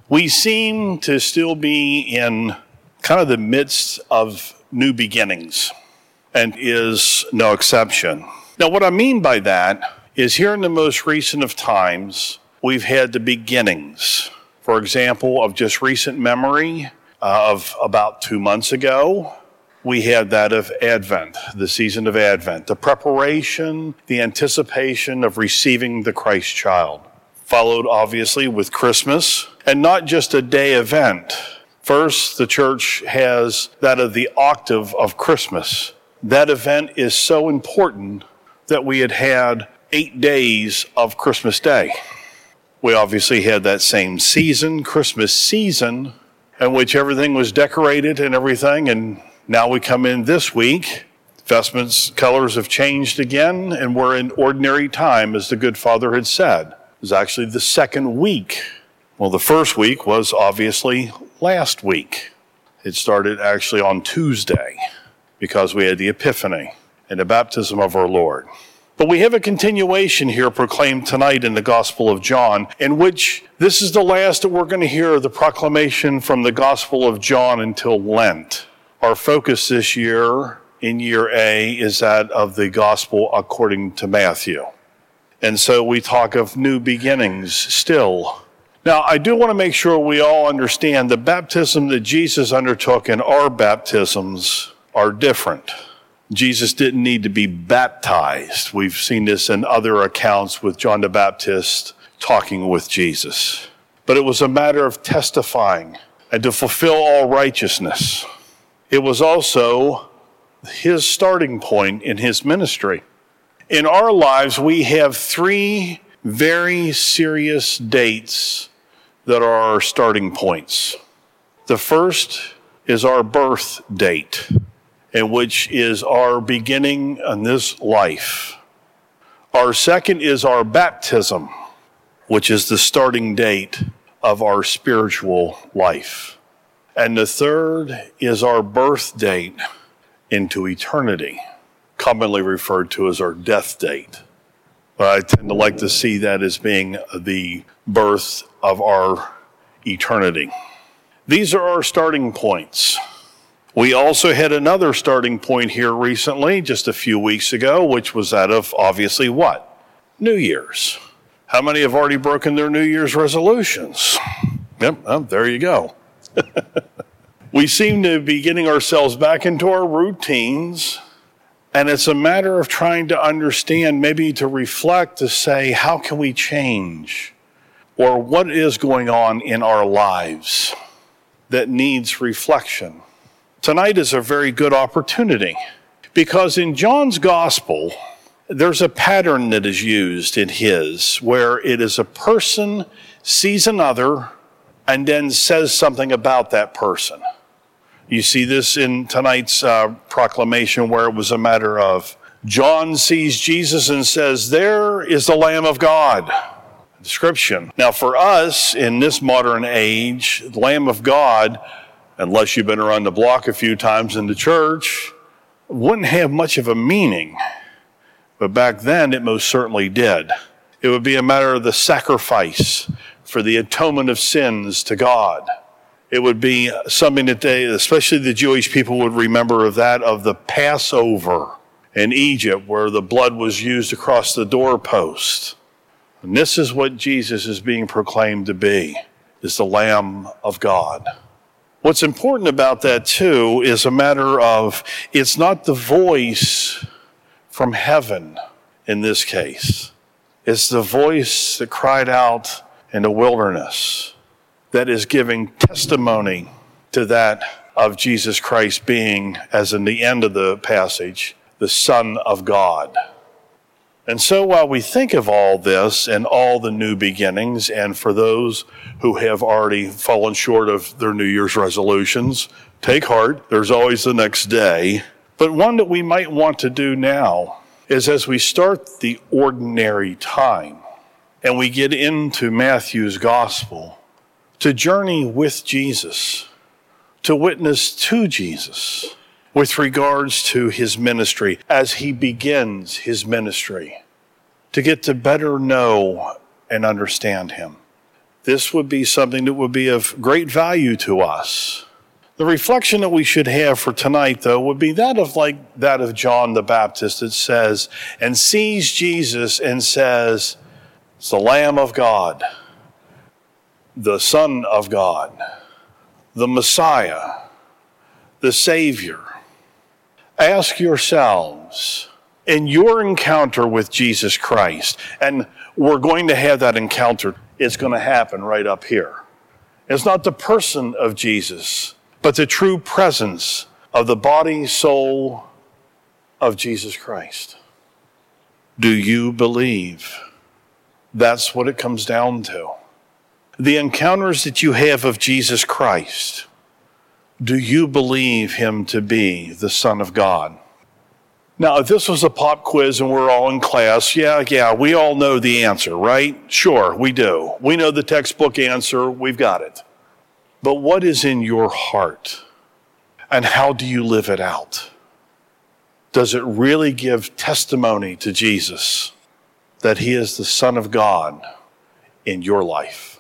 We seem to still be in kind of the midst of new beginnings, and is no exception. Now, what I mean by that is here in the most recent of times, we've had the beginnings. For example, of just recent memory of about 2 months ago, we had that of Advent, the season of Advent, the preparation, the anticipation of receiving the Christ child. Followed obviously with Christmas, and not just a day event. First, the church has that of the octave of Christmas. That event is so important that we had 8 days of Christmas Day. We obviously had that same season, Christmas season, in which everything was decorated and everything, and now we come in this week. Vestments, colors have changed again, and we're in ordinary time, as the good Father had said. It was actually the second week. Well, the first week was obviously last week. It started actually on Tuesday because we had the Epiphany and the baptism of our Lord. But we have a continuation here proclaimed tonight in the Gospel of John, in which this is the last that we're going to hear the proclamation from the Gospel of John until Lent. Our focus this year, in year A, is that of the Gospel according to Matthew. And so we talk of new beginnings still. Now, I do want to make sure we all understand the baptism that Jesus undertook and our baptisms are different. Jesus didn't need to be baptized. We've seen this in other accounts with John the Baptist talking with Jesus. But it was a matter of testifying and to fulfill all righteousness. It was also his starting point in his ministry. In our lives, we have 3 very serious dates that are our starting points. The first is our birth date, and which is our beginning in this life. Our second is our baptism, which is the starting date of our spiritual life. And the third is our birth date into eternity, commonly referred to as our death date. But I tend to like to see that as being the birth of our eternity. These are our starting points. We also had another starting point here recently, just a few weeks ago, which was that of obviously what? New Year's. How many have already broken their New Year's resolutions? Yep, well, there you go. We seem to be getting ourselves back into our routines, and it's a matter of trying to understand, maybe to reflect, to say, how can we change? Or what is going on in our lives that needs reflection? Tonight is a very good opportunity, because in John's gospel, there's a pattern that is used in his, where it is a person sees another and then says something about that person. You see this in tonight's proclamation, where it was a matter of John sees Jesus and says, "There is the Lamb of God." Description. Now for us in this modern age, the Lamb of God, unless you've been around the block a few times in the church, wouldn't have much of a meaning. But back then it most certainly did. It would be a matter of the sacrifice for the atonement of sins to God. It would be something that they, especially the Jewish people, would remember of that of the Passover in Egypt, where the blood was used across the doorpost. And this is what Jesus is being proclaimed to be, is the Lamb of God. What's important about that too is a matter of, it's not the voice from heaven in this case. It's the voice that cried out in the wilderness that is giving testimony to that of Jesus Christ being, as in the end of the passage, the Son of God. And so while we think of all this and all the new beginnings, and for those who have already fallen short of their New Year's resolutions, take heart, there's always the next day. But one that we might want to do now is, as we start the ordinary time and we get into Matthew's gospel, to journey with Jesus, to witness to Jesus with regards to his ministry as he begins his ministry, to get to better know and understand him. this would be something that would be of great value to us. The reflection that we should have for tonight, though, would be that of John the Baptist that says, and sees Jesus and says, it's the Lamb of God, the Son of God, the Messiah, the Savior. Ask yourselves, in your encounter with Jesus Christ, and we're going to have that encounter, it's going to happen right up here. It's not the person of Jesus, but the true presence of the body, soul of Jesus Christ. Do you believe? That's what it comes down to. The encounters that you have of Jesus Christ, do you believe him to be the Son of God? Now, if this was a pop quiz and we're all in class, yeah, we all know the answer, right? Sure, we do. We know the textbook answer. We've got it. But what is in your heart? And how do you live it out? Does it really give testimony to Jesus that he is the Son of God in your life?